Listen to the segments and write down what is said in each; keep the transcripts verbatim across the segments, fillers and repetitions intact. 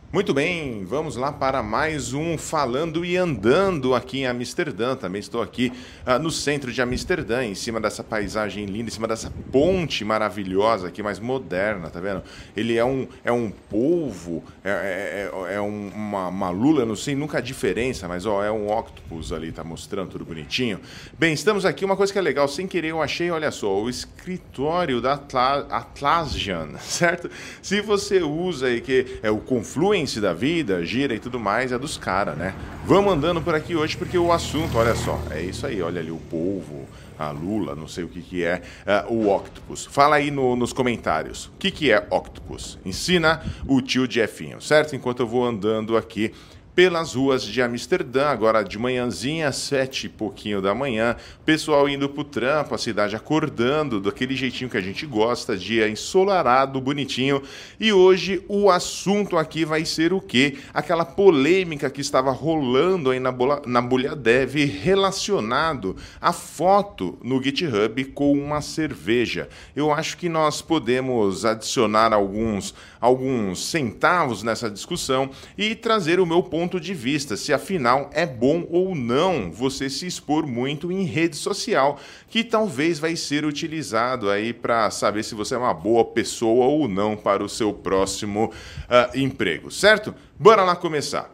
Muito bem, vamos lá para mais um Falando e Andando aqui em Amsterdã. Também estou aqui uh, no centro de Amsterdã, em cima dessa paisagem linda, em cima dessa ponte maravilhosa aqui, mais moderna, tá vendo? Ele é um, é um polvo, é, é, é um, uma, uma lula, não sei nunca a diferença, mas ó, é um octopus ali, tá mostrando tudo bonitinho. Bem, estamos aqui, uma coisa que é legal, sem querer eu achei, olha só, o escritório da Atla Atlassian, certo? Se você usa aí que é o Confluence da vida, gira e tudo mais, é dos caras, né? Vamos andando por aqui hoje porque o assunto, olha só, é isso aí, olha ali o polvo, a lula, não sei o que que é, uh, o octopus. Fala aí no, nos comentários, o que que é octopus? Ensina o tio Jeffinho, certo? Enquanto eu vou andando aqui pelas ruas de Amsterdã, agora de manhãzinha, sete e pouquinho da manhã, pessoal indo pro trampo, a cidade acordando, daquele jeitinho que a gente gosta, dia ensolarado, bonitinho. E hoje o assunto aqui vai ser o quê? Aquela polêmica que estava rolando aí na, bola, na Bolha Dev relacionado à foto no GitHub com uma cerveja. Eu acho que nós podemos adicionar alguns, alguns centavos nessa discussão e trazer o meu ponto de vista, se afinal é bom ou não você se expor muito em rede social, que talvez vai ser utilizado aí para saber se você é uma boa pessoa ou não para o seu próximo uh, emprego, certo? Bora lá começar.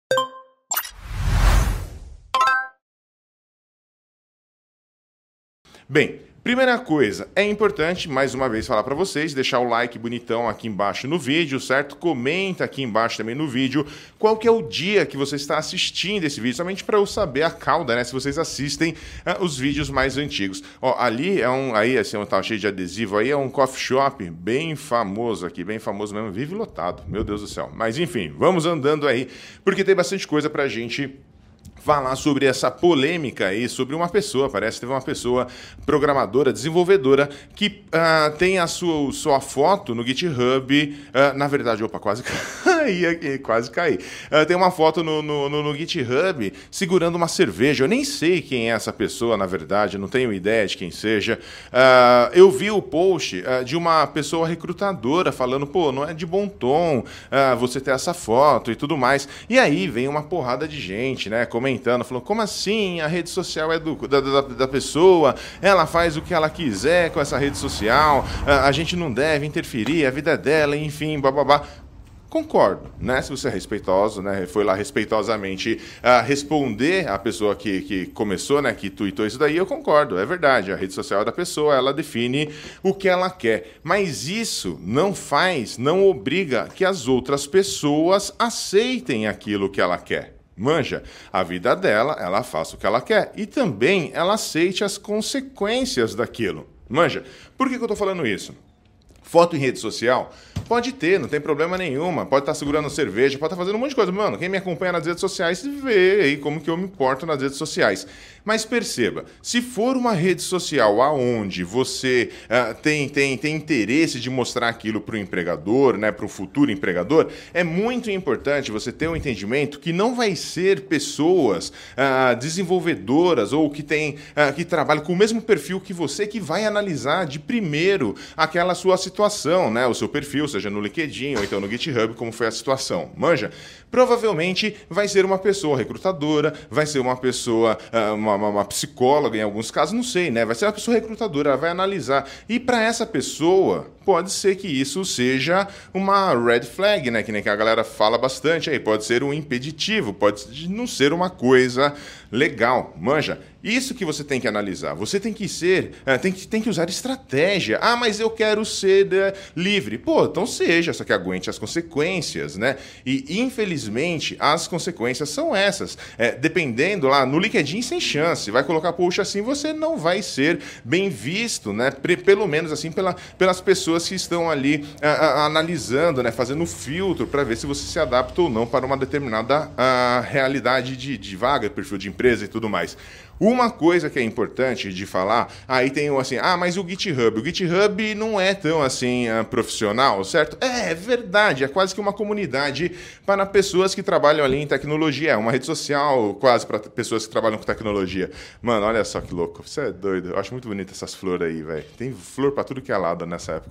Bem, primeira coisa, é importante, mais uma vez, falar para vocês, deixar o like bonitão aqui embaixo no vídeo, certo? Comenta aqui embaixo também no vídeo qual que é o dia que você está assistindo esse vídeo, somente para eu saber a cauda, né? Se vocês assistem uh, os vídeos mais antigos. Ó, ali é um, aí assim, um tá cheio de adesivo, aí é um coffee shop bem famoso aqui, bem famoso mesmo, vive lotado, meu Deus do céu. Mas enfim, vamos andando aí, porque tem bastante coisa pra gente falar sobre essa polêmica aí, sobre uma pessoa, parece que teve uma pessoa programadora, desenvolvedora, que uh, tem a sua, sua foto no GitHub, uh, na verdade, opa, quase caí aqui, quase caí. Uh, tem uma foto no, no, no, no GitHub segurando uma cerveja, eu nem sei quem é essa pessoa, na verdade, não tenho ideia de quem seja. Uh, eu vi o post uh, de uma pessoa recrutadora falando, pô, não é de bom tom uh, você ter essa foto e tudo mais, e aí vem uma porrada de gente, né, como falou, como assim? A rede social é do, da, da, da pessoa, ela faz o que ela quiser com essa rede social, a, a gente não deve interferir, a vida é dela, enfim, bababá. Concordo, né? Se você é respeitoso, né? Foi lá respeitosamente uh, responder a pessoa que, que começou, né? Que tweetou isso daí, eu concordo, é verdade. A rede social é da pessoa, ela define o que ela quer. Mas isso não faz, não obriga que as outras pessoas aceitem aquilo que ela quer. Manja, a vida dela, ela faça o que ela quer. E também ela aceite as consequências daquilo. Manja, por que que eu tô falando isso? Foto em rede social? Pode ter, não tem problema nenhuma. Pode estar segurando cerveja, pode estar fazendo um monte de coisa. Mano, quem me acompanha nas redes sociais vê aí como que eu me porto nas redes sociais. Mas perceba, se for uma rede social aonde você uh, tem, tem, tem interesse de mostrar aquilo para o empregador, né, para o futuro empregador, é muito importante você ter um entendimento que não vai ser pessoas uh, desenvolvedoras ou que, tem, uh, que trabalham com o mesmo perfil que você que vai analisar de primeiro aquela sua situação, né, o seu perfil, seja no LinkedIn ou então no GitHub, como foi a situação. Manja? Provavelmente vai ser uma pessoa recrutadora, vai ser uma pessoa, uh, uma Uma, uma psicóloga em alguns casos, não sei, né? Vai ser uma pessoa recrutadora, ela vai analisar. E para essa pessoa, pode ser que isso seja uma red flag, né? Que nem que a galera fala bastante aí. Pode ser um impeditivo, pode não ser uma coisa legal. Manja? Isso que você tem que analisar. Você tem que ser, tem que, tem que usar estratégia. Ah, mas eu quero ser uh, livre. Pô, então seja, só que aguente as consequências, né? E, infelizmente, as consequências são essas. É, dependendo lá, no LinkedIn, sem chance. Vai colocar post assim, você não vai ser bem visto, né? Pelo menos assim, pela, pelas pessoas que estão ali uh, uh, analisando, né? Fazendo filtro para ver se você se adapta ou não para uma determinada uh, realidade de, de vaga, perfil de empresa e tudo mais. Uma coisa que é importante de falar, aí tem o assim, ah, mas o GitHub, o GitHub não é tão assim uh, profissional, certo? É, é verdade, é quase que uma comunidade para pessoas que trabalham ali em tecnologia, é uma rede social quase para pessoas que trabalham com tecnologia. Mano, olha só que louco, você é doido, eu acho muito bonito essas flores aí, velho. Tem flor para tudo que é lado nessa época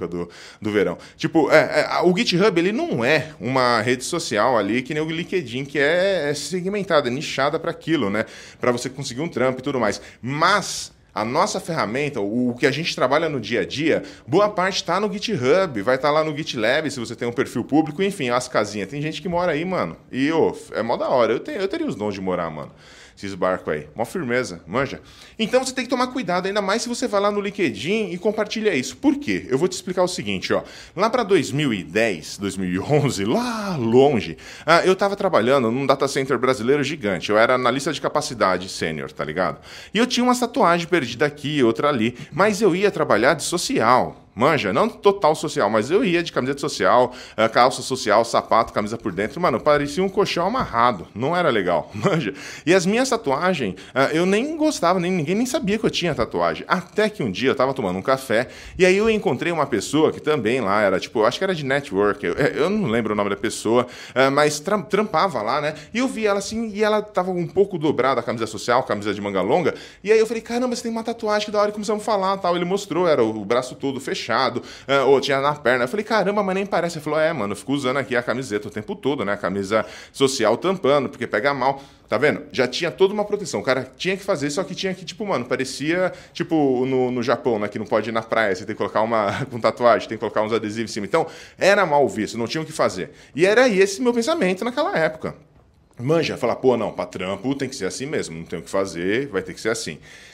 do, do verão. Tipo, é, é, o GitHub, ele não é uma rede social ali que nem o LinkedIn, que é, é segmentada, é nichada para aquilo, né? Para você conseguir um trampo e tudo mais. Mas a nossa ferramenta, o que a gente trabalha no dia a dia, boa parte está no GitHub, vai estar tá lá no GitLab, se você tem um perfil público, enfim, as casinhas. Tem gente que mora aí, mano. E, ô, é mó da hora. Eu, tenho, eu teria os dons de morar, mano. Esses barcos aí. Mó firmeza, manja. Então você tem que tomar cuidado, ainda mais se você vai lá no LinkedIn e compartilha isso. Por quê? Eu vou te explicar o seguinte, ó. Lá para dois mil e dez, dois mil e onze, lá longe, ah, eu tava trabalhando num data center brasileiro gigante. Eu era analista de capacidade sênior, tá ligado? E eu tinha uma tatuagem perdida aqui, outra ali, mas eu ia trabalhar de social. Manja, não total social, mas eu ia de camiseta social, calça social, sapato, camisa por dentro. Mano, parecia um colchão amarrado. Não era legal, manja. E as minhas tatuagens, eu nem gostava, nem, ninguém nem sabia que eu tinha tatuagem. Até que um dia eu tava tomando um café e aí eu encontrei uma pessoa que também lá era, tipo, acho que era de network, eu, eu não lembro o nome da pessoa, mas tra trampava lá, né? E eu vi ela assim, e ela tava um pouco dobrada a camisa social, camisa de manga longa. E aí eu falei, caramba, você tem uma tatuagem, que da hora, e começamos a falar tal. Ele mostrou, era o braço todo fechado. Fechado, ou tinha na perna. Eu falei, caramba, mas nem parece. Ele falou, é, mano, eu fico usando aqui a camiseta o tempo todo, né? A camisa social tampando, porque pega mal. Tá vendo? Já tinha toda uma proteção. O cara tinha que fazer, só que tinha que, tipo, mano, parecia, tipo, no, no Japão, né? Que não pode ir na praia, você tem que colocar uma com tatuagem, tem que colocar uns adesivos em cima. Então, era mal visto, não tinha o que fazer. E era esse meu pensamento naquela época. Manja, falar, pô, não, pra trampo tem que ser assim mesmo, não tem o que fazer, vai ter que ser assim.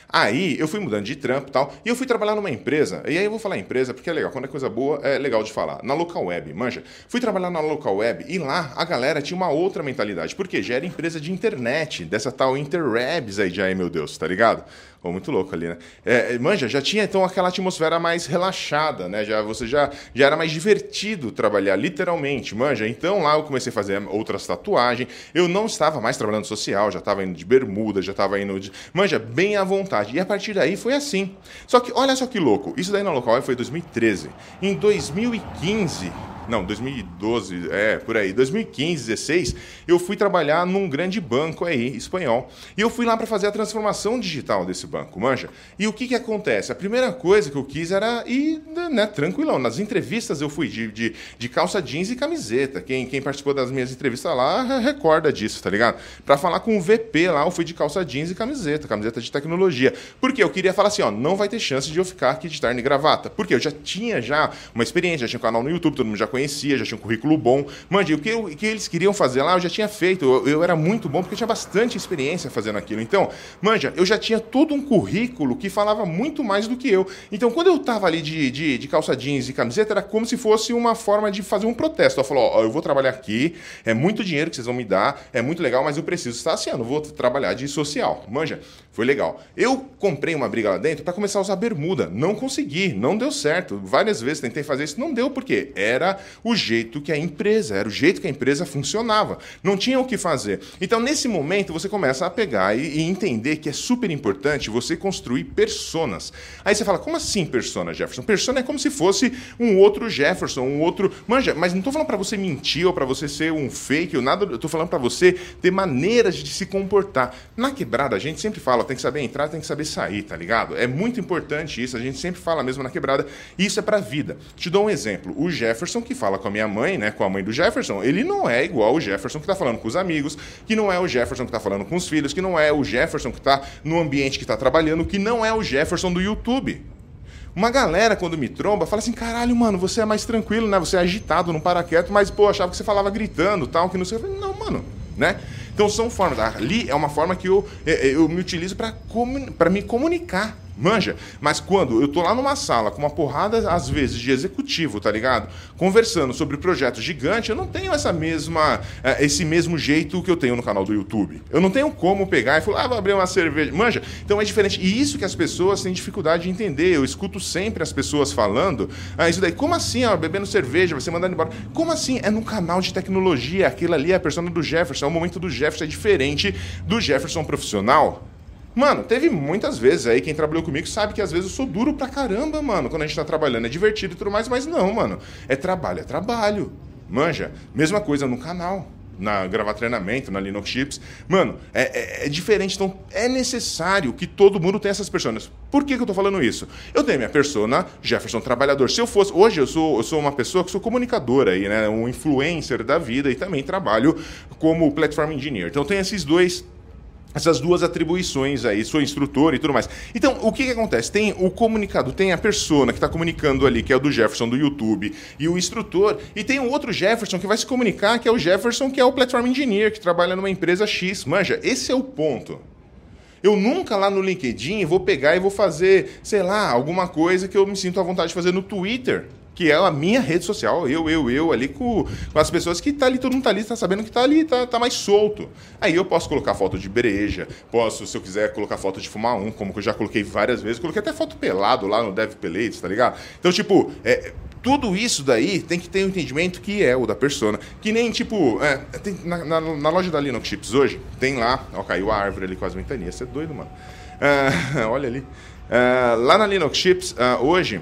Aí eu fui mudando de trampo e tal, e eu fui trabalhar numa empresa, e aí eu vou falar empresa porque é legal, quando é coisa boa é legal de falar, na Local Web, manja. Fui trabalhar na Local Web e lá a galera tinha uma outra mentalidade, porque já era empresa de internet, dessa tal Interwebs aí, já, meu Deus, tá ligado? Oh, muito louco ali, né? É, manja, já tinha então aquela atmosfera mais relaxada, né? Já, você já, já era mais divertido trabalhar, literalmente, manja. Então lá eu comecei a fazer outras tatuagens, eu não estava mais trabalhando social, já estava indo de bermuda, já estava indo de... Manja, bem à vontade. E a partir daí foi assim. Só que, olha só que louco, isso daí na Local foi dois mil e treze. Em dois mil e quinze... Não, dois mil e doze, é, por aí. dois mil e quinze, dezesseis, eu fui trabalhar num grande banco aí, espanhol. E eu fui lá para fazer a transformação digital desse banco, manja. E o que que acontece? A primeira coisa que eu quis era ir, né, tranquilão. Nas entrevistas eu fui de, de, de calça jeans e camiseta. Quem, quem participou das minhas entrevistas lá recorda disso, tá ligado? Para falar com o V P lá, eu fui de calça jeans e camiseta, camiseta de tecnologia. Porque eu queria falar assim, ó, não vai ter chance de eu ficar aqui de terno e gravata. Porque eu já tinha já uma experiência, já tinha um canal no YouTube, todo mundo já conhecia, já tinha um currículo bom. Mande, o que, eu, o que eles queriam fazer lá, eu já tinha feito. Eu, eu era muito bom, porque eu tinha bastante experiência fazendo aquilo. Então, manja, eu já tinha todo um currículo que falava muito mais do que eu. Então, quando eu tava ali de, de, de calça jeans e camiseta, era como se fosse uma forma de fazer um protesto. Eu falei, ó, eu vou trabalhar aqui, é muito dinheiro que vocês vão me dar, é muito legal, mas eu preciso estar assim, eu não vou trabalhar de social. Manja, foi legal. Eu comprei uma briga lá dentro para começar a usar bermuda. Não consegui, não deu certo. Várias vezes tentei fazer isso, não deu, porque era o jeito que a empresa, era o jeito que a empresa funcionava. Não tinha o que fazer. Então, nesse momento, você começa a pegar e, e entender que é super importante você construir personas. Aí você fala, como assim persona, Jefferson? Persona é como se fosse um outro Jefferson, um outro... Manja, mas não tô falando para você mentir ou para você ser um fake ou nada, eu tô falando para você ter maneiras de se comportar. Na quebrada, a gente sempre fala, tem que saber entrar, tem que saber sair, tá ligado? É muito importante isso, a gente sempre fala mesmo na quebrada, e isso é pra vida. Te dou um exemplo, o Jefferson que fala com a minha mãe, né, com a mãe do Jefferson, ele não é igual o Jefferson que tá falando com os amigos, que não é o Jefferson que tá falando com os filhos, que não é o Jefferson que tá no ambiente que tá trabalhando, que não é o Jefferson do YouTube. Uma galera, quando me tromba, fala assim, caralho, mano, você é mais tranquilo, né, você é agitado, não para quieto, mas, pô, achava que você falava gritando, tal, que não sei... Não, mano, né? Então são formas, ali é uma forma que eu, eu me utilizo para para me comunicar, manja. Mas quando eu tô lá numa sala com uma porrada, às vezes, de executivo, tá ligado? Conversando sobre projetos gigantes, eu não tenho essa mesma, esse mesmo jeito que eu tenho no canal do YouTube. Eu não tenho como pegar e falar, ah, vou abrir uma cerveja, manja. Então é diferente. E isso que as pessoas têm dificuldade de entender. Eu escuto sempre as pessoas falando, ah, isso daí, como assim, ó, bebendo cerveja, você mandando embora? Como assim? É num canal de tecnologia, aquilo ali é a persona do Jefferson, é o momento do Jefferson, é diferente do Jefferson profissional. Mano, teve muitas vezes aí, quem trabalhou comigo sabe que às vezes eu sou duro pra caramba, mano, quando a gente tá trabalhando. É divertido e tudo mais, mas não, mano. É trabalho, é trabalho. Manja, mesma coisa no canal. na gravar treinamento, na Linux Chips. Mano, é, é, é diferente. Então, é necessário que todo mundo tenha essas personas. Por que, que eu tô falando isso? Eu tenho minha persona Jefferson Trabalhador. Se eu fosse... Hoje eu sou, eu sou uma pessoa que sou comunicadora aí, né? Um influencer da vida e também trabalho como Platform Engineer. Então, tem esses dois... Essas duas atribuições aí, sou instrutor e tudo mais. Então, o que, que acontece? Tem o comunicador, tem a persona que está comunicando ali, que é o do Jefferson do YouTube, e o instrutor, e tem um outro Jefferson que vai se comunicar, que é o Jefferson, que é o Platform Engineer, que trabalha numa empresa X. Manja, esse é o ponto. Eu nunca lá no LinkedIn vou pegar e vou fazer, sei lá, alguma coisa que eu me sinto à vontade de fazer no Twitter, que é a minha rede social, eu, eu, eu, ali com, com as pessoas que tá ali, todo mundo tá ali, tá sabendo que tá ali, tá, tá mais solto. Aí eu posso colocar foto de breja, posso, se eu quiser, colocar foto de fumar um, como que eu já coloquei várias vezes, coloquei até foto pelado lá no Dev Pelates, tá ligado? Então, tipo, é, tudo isso daí tem que ter um entendimento que é o da persona. Que nem, tipo, é, tem, na, na, na loja da Linux Chips hoje, tem lá, ó, caiu a árvore ali com as ventanias, você é doido, mano. Uh, olha ali. Uh, lá na Linux Chips, uh, hoje...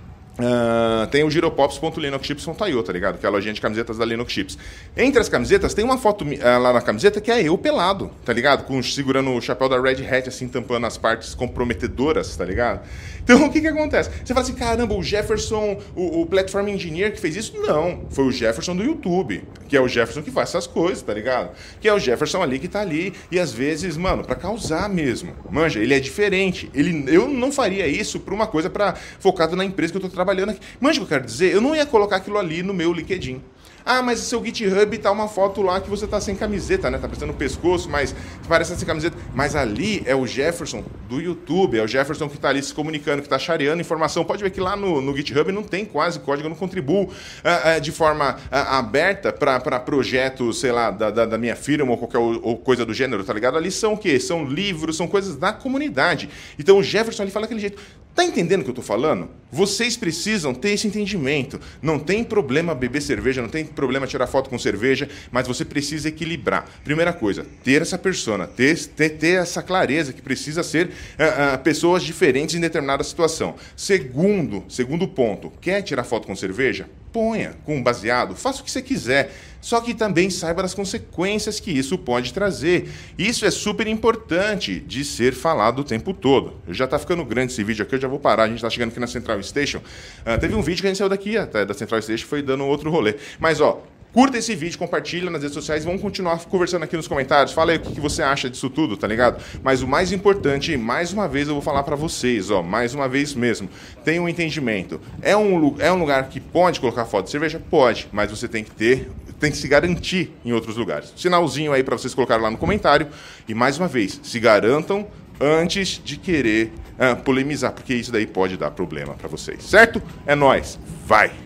Uh, tem o giropops ponto linux chips ponto i o, tá ligado? Que é a lojinha de camisetas da Linux Chips. Entre as camisetas, tem uma foto uh, lá na camiseta que é eu pelado, tá ligado? Com, segurando o chapéu da Red Hat, assim, tampando as partes comprometedoras, tá ligado? Então, o que que acontece? Você fala assim, caramba, o Jefferson, o, o Platform Engineer que fez isso? Não, foi o Jefferson do YouTube, que é o Jefferson que faz essas coisas, tá ligado? Que é o Jefferson ali que tá ali, e às vezes, mano, pra causar mesmo. Manja, ele é diferente. Ele, eu não faria isso pra uma coisa pra, focado na empresa que eu tô trabalhando. trabalhando aqui. Manja o que eu quero dizer? Eu não ia colocar aquilo ali no meu LinkedIn. Ah, mas o seu GitHub tá uma foto lá que você tá sem camiseta, né? Tá parecendo o pescoço, mas parece sem camiseta. Mas ali é o Jefferson do YouTube, é o Jefferson que tá ali se comunicando, que tá shareando informação. Pode ver que lá no, no GitHub não tem quase código, eu não contribuo ah, ah, de forma ah, aberta para projetos, sei lá, da, da, da minha firma ou qualquer ou coisa do gênero, tá ligado? Ali são o quê? São livros, são coisas da comunidade. Então o Jefferson ali fala daquele jeito. Tá entendendo o que eu tô falando? Vocês precisam ter esse entendimento. Não tem problema beber cerveja, não tem problema tirar foto com cerveja, mas você precisa equilibrar. Primeira coisa, ter essa persona, ter, ter, ter essa clareza que precisa ser uh, uh, pessoas diferentes em determinada situação. Segundo, segundo ponto, quer tirar foto com cerveja? Ponha com baseado, faça o que você quiser, só que também saiba das consequências que isso pode trazer. Isso é super importante de ser falado o tempo todo. Já está ficando grande esse vídeo aqui, eu já vou parar, a gente está chegando aqui na Central Station. Uh, teve um vídeo que a gente saiu daqui até da Central Station, foi dando outro rolê. Mas, ó, curta esse vídeo, compartilha nas redes sociais, vamos continuar conversando aqui nos comentários. Fala aí o que você acha disso tudo, tá ligado? Mas o mais importante, mais uma vez eu vou falar pra vocês, ó, mais uma vez mesmo, tenha um entendimento. É um, é um lugar que pode colocar foto de cerveja? Pode, mas você tem que ter, tem que se garantir em outros lugares. Sinalzinho aí pra vocês colocarem lá no comentário. E mais uma vez, se garantam antes de querer uh, polemizar, porque isso daí pode dar problema pra vocês, certo? É nóis, vai!